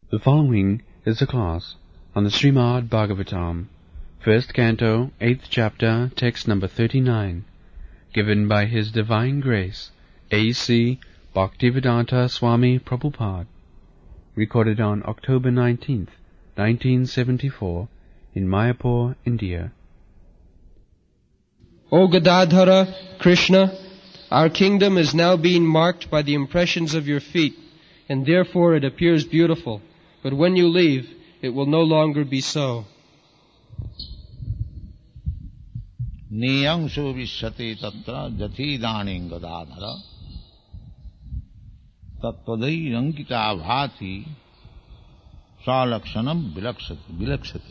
The following is a class on the Srimad Bhagavatam, first canto, 8th chapter, text number 39, given by His Divine Grace, A.C. Bhaktivedanta Swami Prabhupada, recorded on October 19th, 1974, in Mayapur, India. O Gadadhara, Krishna, our kingdom is now being marked by the impressions of your feet, and therefore it appears beautiful. But when you leave, it will no longer be so. Niyang suvishyate tatra jathidaning gadadhara tattvadai rankita bhati salakshanam vilakshate.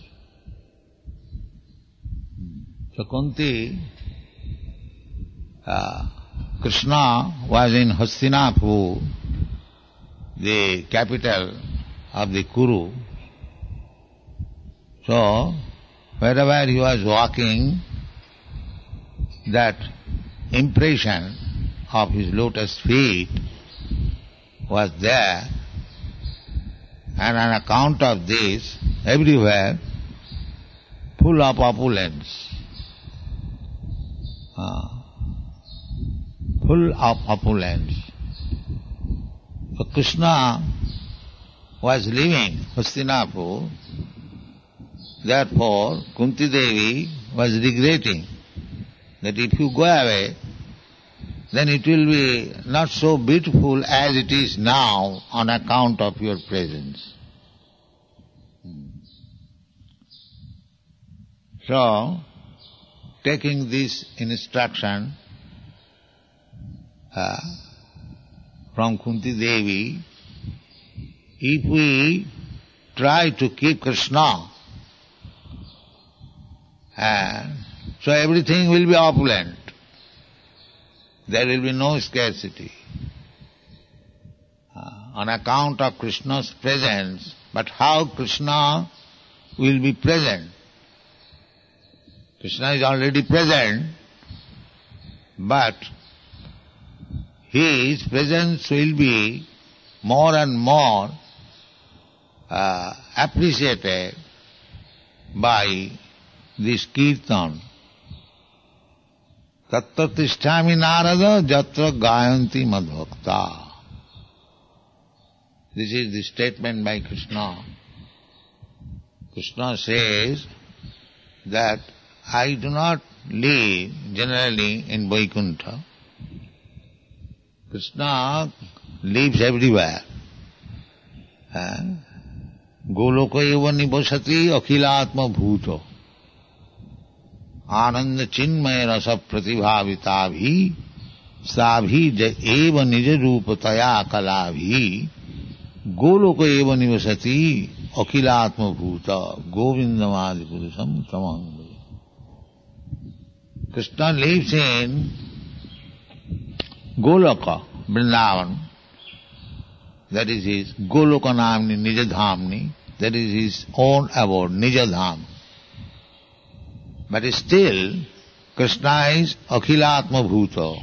So Kunti, Krishna was in Hastinapur, the capital of the Kuru. So, wherever he was walking, that impression of his lotus feet was there, and on account of this, everywhere full of opulence. Full of opulence. So Krishna was leaving Hastinapur, therefore Kunti Devi was regretting that if you go away, then it will be not so beautiful as it is now on account of your presence. So, taking this instruction from Kunti Devi, if we try to keep Krishna, so everything will be opulent. There will be no scarcity. On account of Krishna's presence, but how Krishna will be present? Krishna is already present, but his presence will be more and more appreciated by this kirtan. Tatta tishtami narada jatra gayanti madbhakta. This is the statement by Krishna. Krishna says that I do not live generally in Vaikuntha. Krishna lives everywhere. Goloka eva nivasati akhilatma bhuto ananda chinmaya rasa pratibhavita sabhi eva nija rupataya kalabhi goloka eva nivasati akhilatma bhuta govindamadi purusam tamang. Krishna lives in Goloka, Vrindavan, that is his Goloka Namni Nijadhamni, that is his own abode, Nijadham. But still, Krishna is Akhilatma Bhuto,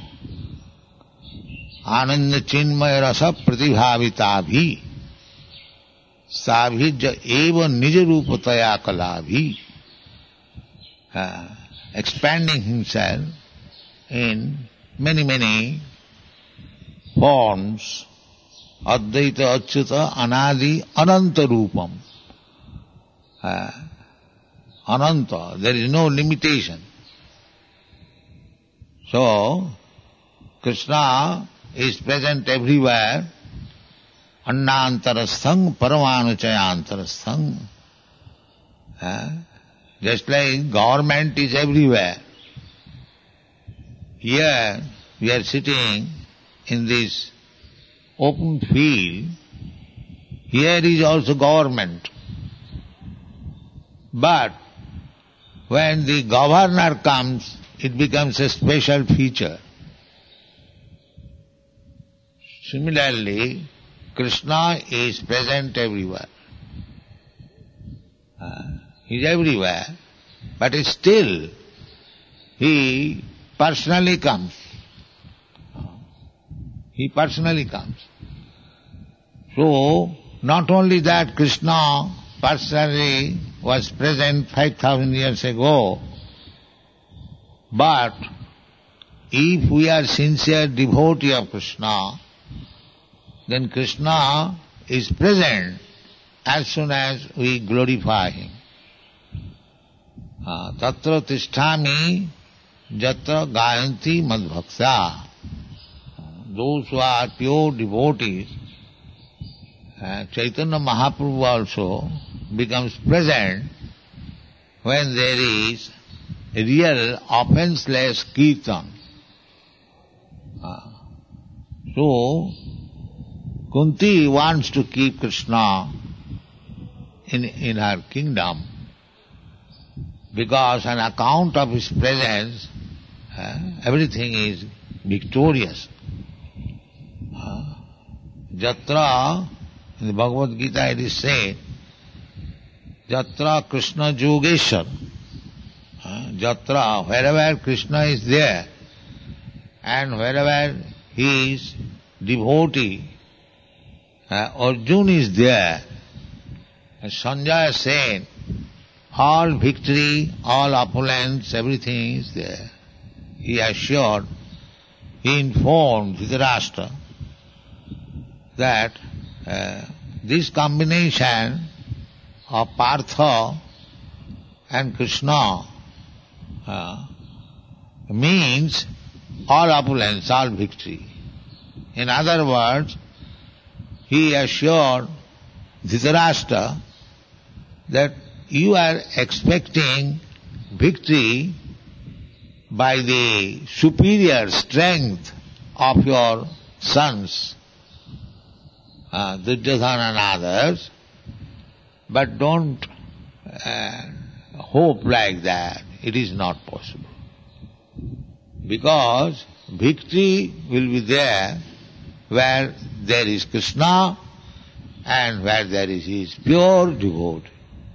Ananda Chinmaya Rasa Pratibhavita Sabhija Eva Nijarupataya Kalabhi, expanding himself in many forms, Advaita Achyuta Anadi Ananta Rupam. Ananta, there is no limitation. So, Krishna is present everywhere, Annantarasthang Paramanuchayantarasthang. Just like government is everywhere. Here we are sitting in this open field. Here is also government. But when the governor comes, it becomes a special feature. Similarly, Krishna is present everywhere. He is everywhere, but still he personally comes. He personally comes. So, Not only that, Krishna personally was present 5,000 years ago, but if we are sincere devotee of Krishna, then Krishna is present as soon as we glorify him. Tatra tisthami jatra gayanti madbhakta. Those who are pure devotees, Chaitanya Mahaprabhu also becomes present when there is a real offenseless kirtan. So, Kunti wants to keep Krishna in her kingdom because on account of his presence, everything is victorious. Jatra, in the Bhagavad Gita it is said, Jatra Krishna Yogeshwar. Jatra, wherever Krishna is there, and wherever he is devotee, Arjuna is there. And Sanjaya said, all victory, all opulence, everything is there. He assured, he informed Dhritarashtra that this combination of Partha and Krishna means all opulence, all victory. In other words, he assured Dhritarashtra that you are expecting victory by the superior strength of your sons, Duryodhana and others, but don't hope like that. It is not possible. Because victory will be there where there is Krishna and where there is his pure devotee.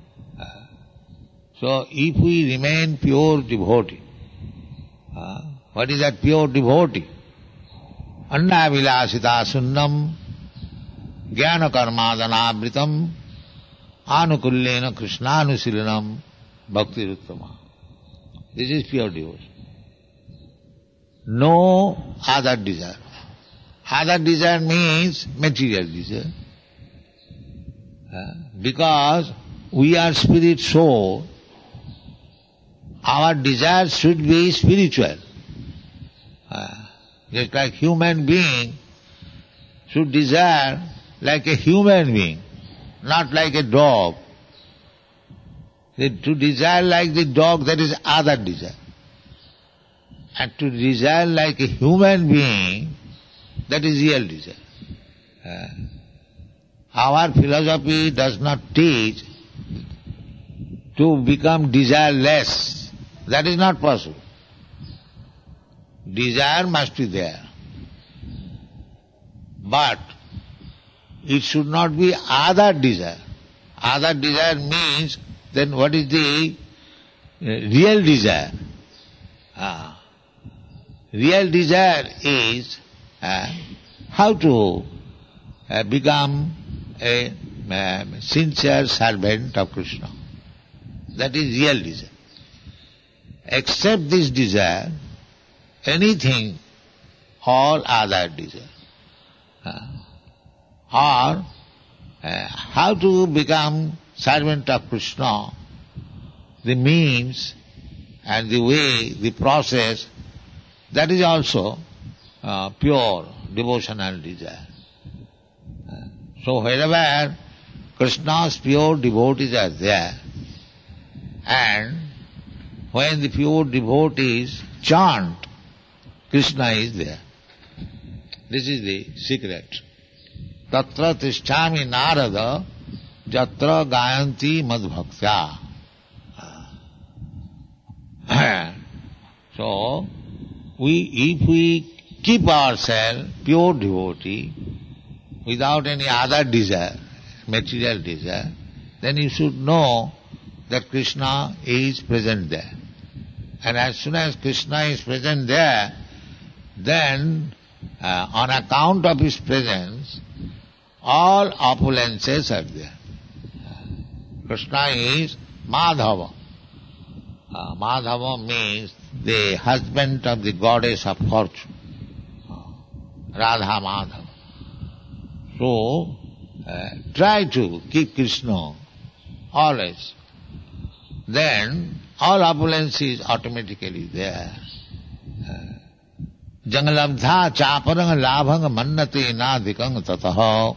So if we remain pure devotee, what is that pure devotee? Anna vilasita sunnam jnana karmadanabritam anukullena krishnaanusilanam bhaktiruttama. This is pure devotion. No other desire. Other desire means material desire. Because we are spirit soul, our desire should be spiritual. Just like human being should desire like a human being, not like a dog. To desire like the dog, that is other desire. And to desire like a human being, that is real desire. Our philosophy does not teach to become desireless. That is not possible. Desire must be there. But it should not be other desire. Other desire means, then what is the real desire? Real desire is how to become a sincere servant of Krishna. That is real desire. Except this desire, anything, all other desire. Or how to become servant of Krishna, the means and the way, the process, that is also pure devotional desire. So wherever Krishna's pure devotees are there, and when the pure devotees chant, Krishna is there. This is the secret. Tatra tisthami narada jatra gayanti madbhaktya. So, if we keep ourselves pure devotee, without any other desire, material desire, then you should know that Krishna is present there. And as soon as Krishna is present there, then on account of his presence, all opulences are there. Krishna is Madhava. Madhava means the husband of the goddess of fortune, Radha Madhava. So, try to keep Krishna always. Then all opulence is automatically there. Jangalabdha chaparang labhang mannate nadhikang tataha.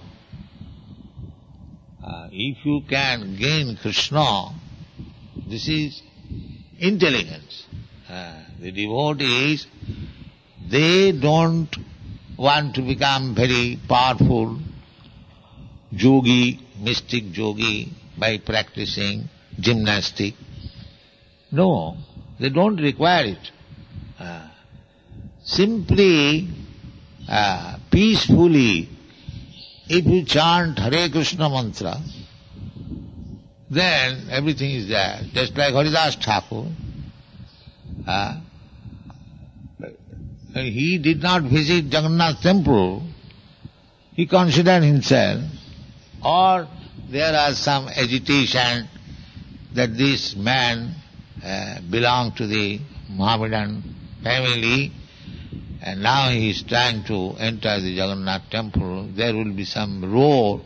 If you can gain Krishna, this is intelligence. The devotees, they don't want to become very powerful yogi, mystic yogi by practicing gymnastic. No, they don't require it. Simply, peacefully, if you chant Hare Krishna mantra, then everything is there. Just like Haridas Thakur. He did not visit Jagannath temple. He considered himself, or there are some agitation that this man belonged to the Mohammedan family, and now he is trying to enter the Jagannath temple. There will be some roar.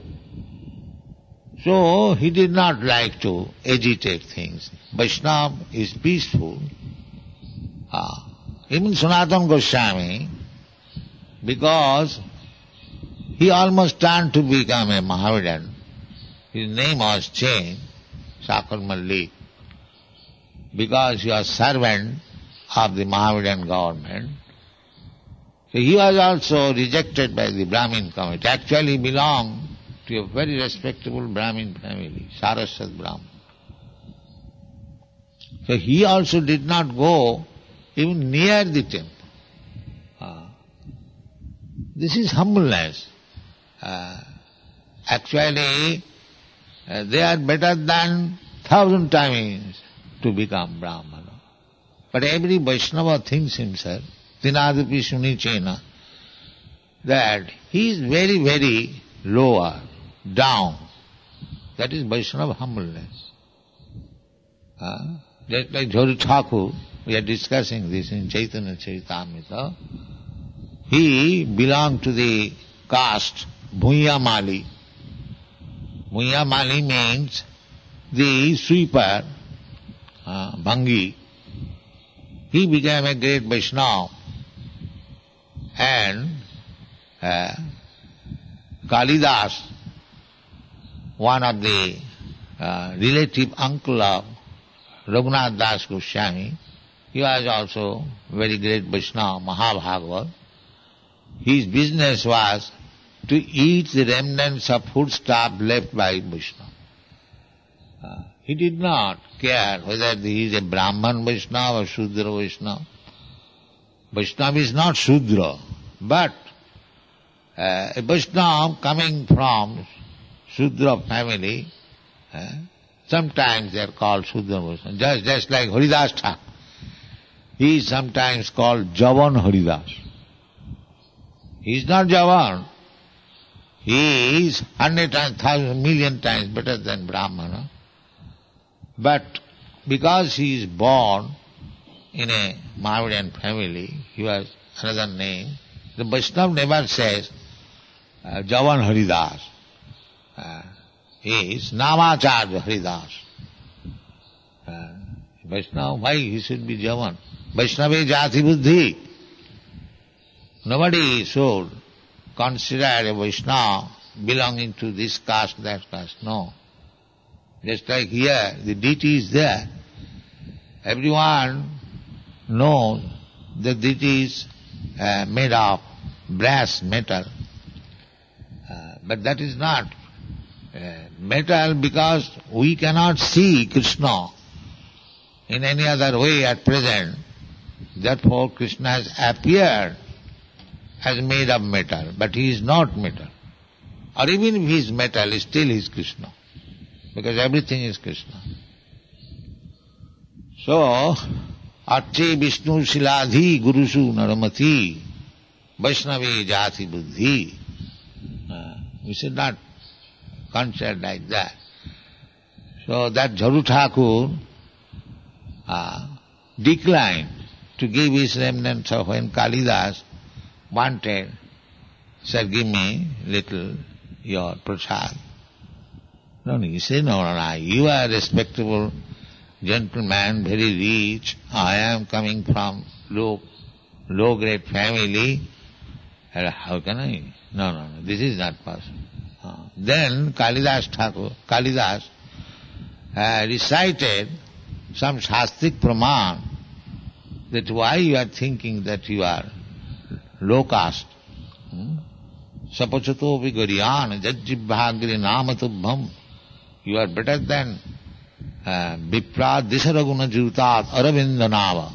So he did not like to agitate things. Vaishnava is peaceful. Even Sanatana Goswami, because he almost turned to become a Mohammedan, his name was changed, Sakar Malik, because he was servant of the Mohammedan government. So he was also rejected by the Brahmin community. Actually he belonged to a very respectable Brahmin family, Saraswat Brahmin. So he also did not go even near the temple. This is humbleness. Actually, they are better than 1,000 times to become Brahmana. But every Vaishnava thinks himself, Tinadapi Sunichena, that he is very, very lower, down. That is Vaishnava humbleness. Just like Jhari Thakur, we are discussing this in Chaitanya Charitamrita. He belonged to the caste Bhuya Mali. Bhuya Mali means the sweeper, Bhangi. He became a great Vaishnava, and Kalidas, one of the relative uncle of Raghunath Das Goswami, he was also very great Vaishnava, Mahabhagavat. His business was to eat the remnants of foodstuff left by Vaishnava. He did not care whether he is a Brahman Vaishnava or Shudra Vaishnava. Vaishnava is not Shudra, but a Vaishnava coming from Shudra family, sometimes they are called Shudra Vaishnava. Just like Haridas Thakur. He is sometimes called Javan Haridas. He is not Javan. He is 100 times, 1,000, million times better than Brahmana. But because he is born in a Mohammedan family, he was another name. The Vaishnava never says Javan Haridas. He is Namacharya Haridas. Vaishnava, why he should be Javan? Vaishnava jati buddhi. Nobody should consider a Vaishnava belonging to this caste, that caste. No. Just like here, the deity is there. Everyone knows the deity is made of brass metal. But that is not metal, because we cannot see Krishna in any other way at present. Therefore Krishna has appeared as made of metal, but he is not metal. Or even if he is metal, still he is Krishna, because everything is Krishna. So, Arche Vishnu Shiladhi Gurusu Naramati Vaishnavi Jati Buddhi. We should not consider like that. So that Jharu Thakur declined to give his remnants of when Kalidas wanted, said, give me little your prasad. No, he said, no, you are a respectable gentleman, very rich. I am coming from low-grade family. How can I? No, this is not possible. Then Kalidas recited some Shastric Praman that why you are thinking that you are low caste. Sapachato vigariyan jajjibhagri namatubham. You are better than Vipra Disaraguna Jutat Aravindanava.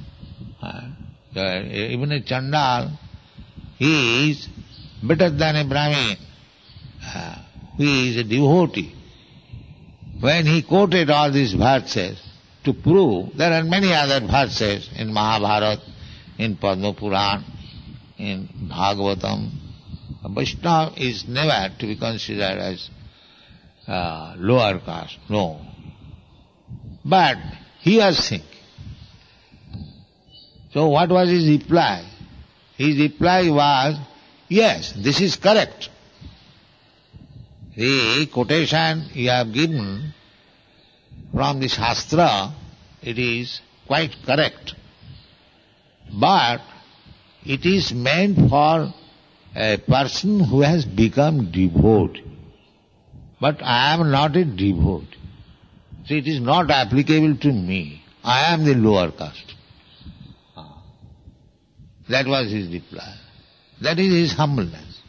Even a Chandal, he is better than a Brahmin, who is a devotee. When he quoted all these verses to prove, there are many other verses in Mahabharata, in Padma Puran, in Bhagavatam. A Vaishnava is never to be considered as lower caste, no. But he was thinking. So what was his reply? His reply was, yes, this is correct. The quotation you have given from the Shastra, it is quite correct. But it is meant for a person who has become devotee. But I am not a devotee. So it is not applicable to me. I am the lower caste. That was his reply. That is his humbleness.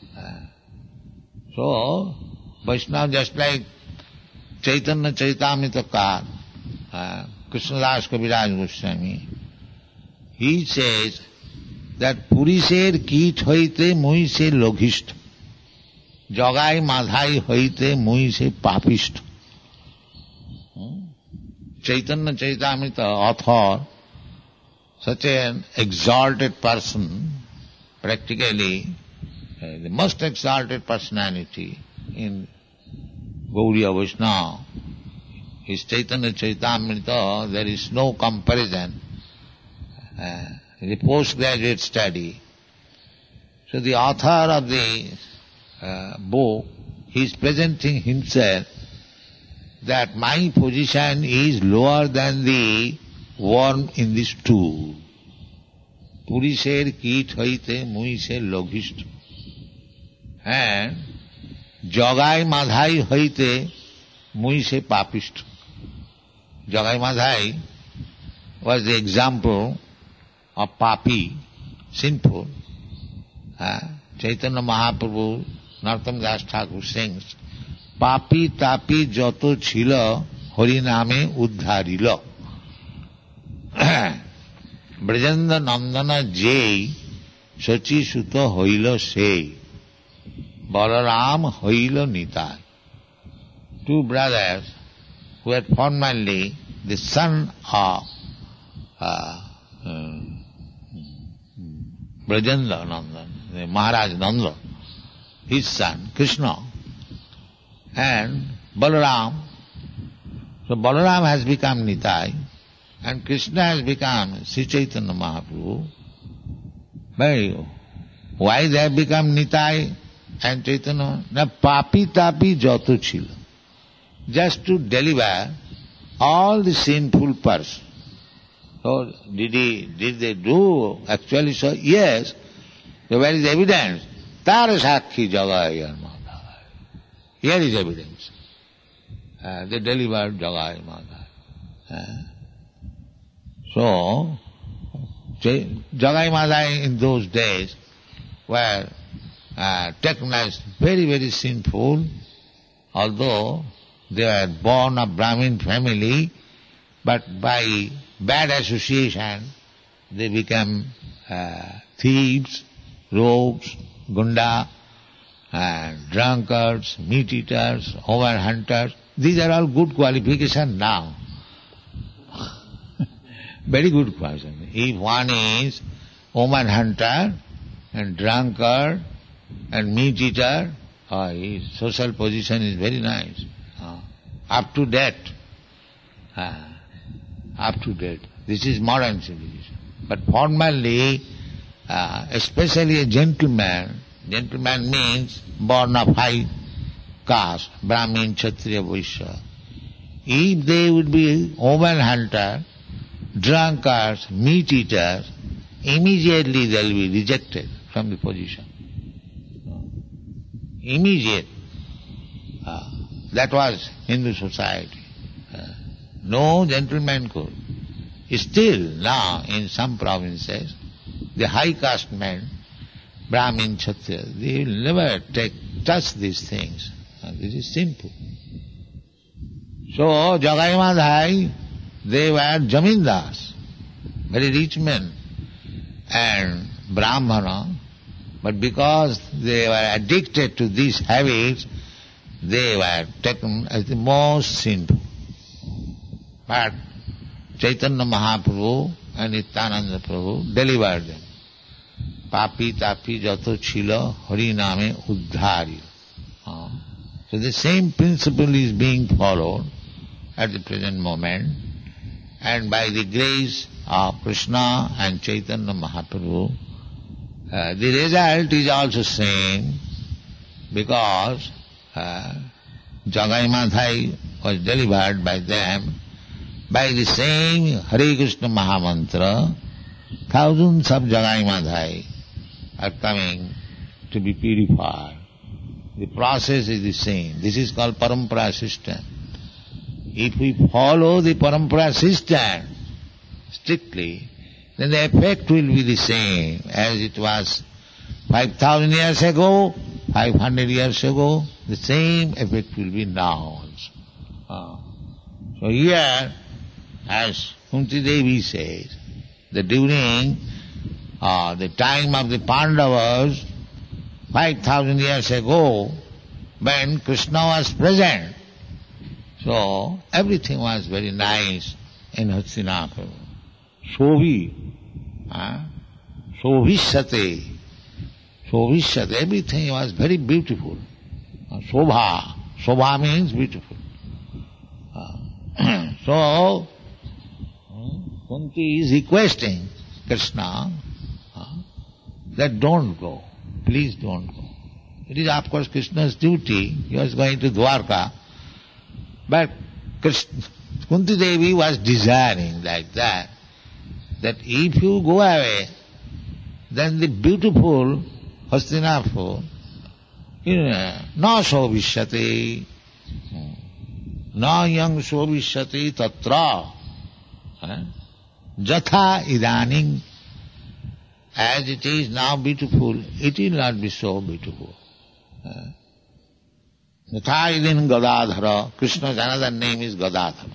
So, Vaishnava, just like Chaitanya Charitamrita Kar, Krishnadas Kaviraj Goswami, he says that Purisher kit hoite mui se loghist, jogai madhai hoite mui se papist. Chaitanya Charitamrita author, such an exalted person, practically the most exalted personality in Gauriya Vaishnava, his Chaitanya Charitamrita, there is no comparison. The postgraduate study. So the author of the book, he is presenting himself that my position is lower than the worm in the stool. Purisher kit hoite mui se loghist. And jogai madhai hoite mui se papist. Jogai madhai was the example of papi, sinful. Chaitanya Mahaprabhu, Narottam Das Thakur sings, papi tapi joto chila hori name uddharila. Brajanda Nandana Jai Sachi Sutta Hoila Se Balaram Hoila Nitai. Two brothers who were formerly the son of Brajanda Nandan, Maharaj Nanda, his son, Krishna, and Balaram. So Balaram has become Nitai, and Krishna has become Sri Chaitanya Mahaprabhu. But why they have become Nitai and Chaitanya? Na papi tapi jato chila. Just to deliver all the sinful persons. So did they do actually so? Yes. So where is evidence? Tara sakhi jagaya madhai. Here is evidence. They delivered jagaya madhai. So, Jagai Madhai in those days were taken as very, very sinful, although they were born of Brahmin family, but by bad association they became thieves, rogues, gunda, drunkards, meat eaters, overhunters. These are all good qualifications now. Very good question. If one is woman hunter and drunkard and meat eater His social position is very nice. Up to date. Up to date. This is modern civilization. But formerly, especially a gentleman means born of high caste, Brahmin, Kshatriya, Vaishya. If they would be woman hunter, drunkards, meat eaters, immediately they will be rejected from the position. Immediate. That was Hindu society. No gentleman could. Still now in some provinces, the high caste men, Brahmin, Kshatriya, they will never touch these things. This is simple. So Jagai Madhai, they were Jamindars, very rich men, and Brahmana, but because they were addicted to these habits, they were taken as the most sinful. But Chaitanya Mahaprabhu and Nityananda Prabhu delivered them. Papi tapi jato chila hari name uddhari. So the same principle is being followed at the present moment, and by the grace of Krishna and Chaitanya Mahaprabhu, the result is also same, because Jagai Madhai was delivered by them. By the same Hare Krishna Mahamantra, thousands of Jagai Madhai are coming to be purified. The process is the same. This is called parampara system. If we follow the parampara system strictly, then the effect will be the same as it was 5,000 years ago, 500 years ago. The same effect will be now also. So here, as Kunti Devi says, that during the time of the Pandavas, 5,000 years ago, when Krishna was present, so everything was very nice in Hastinapur. Shobhishyate, everything was very beautiful. Shobha means beautiful. So, Kunti is requesting Krishna that don't go, please don't go. It is of course Krishna's duty, he was going to Dwarka, but Kunti Devi was desiring like that if you go away, then the beautiful Hastinapur, na shobhishyate, na yang shobhishyate tatra, jatha idaning, as it is now beautiful, it will not be so beautiful. Jatha idin Gadadhara, Krishna's another name is Gadadhara.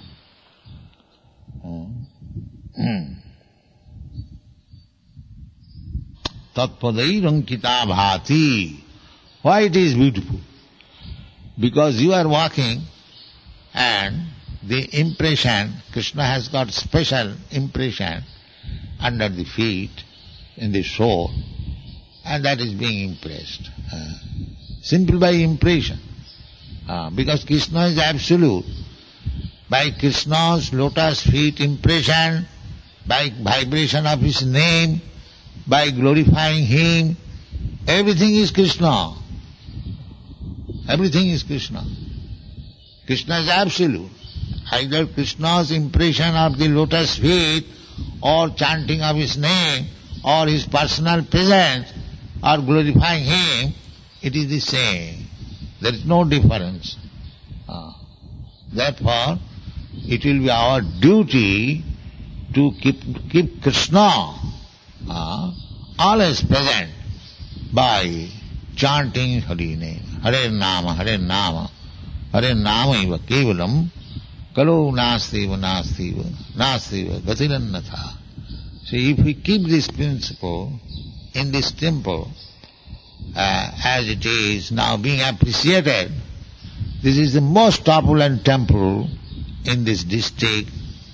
Tatpadai rankita bhati. Why it is beautiful? Because you are walking and the impression, Krishna has got special impression under the feet, in the soul, and that is being impressed. Simple by impression. Because Krishna is absolute. By Krishna's lotus feet impression, by vibration of his name, by glorifying him, everything is Krishna. Everything is Krishna. Krishna is absolute. Either Krishna's impression of the lotus feet, or chanting of his name, or his personal presence, or glorifying him, it is the same. There is no difference. Therefore, it will be our duty to keep Krishna always present by chanting Hari name. Hare Nama, Hare Nama, Hare Nama iva kevalam, kalo nastiva, nastiva, nastiva, gatirannatha. So if we keep this principle in this temple, as it is now being appreciated, this is the most opulent temple in this district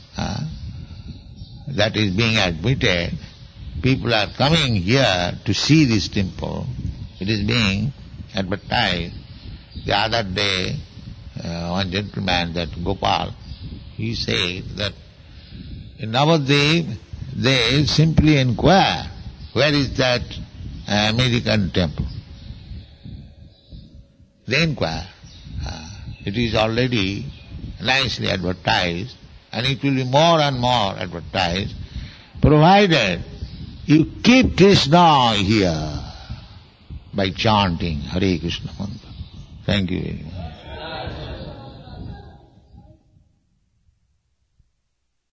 that is being admitted. People are coming here to see this temple. It is being advertised The other day, one gentleman, that Gopal, he said that in Navadev they simply inquire, where is that American temple? They inquire. It is already nicely advertised, and it will be more and more advertised, provided you keep Krishna here by chanting Hare Krishna mantra. Thank you very much.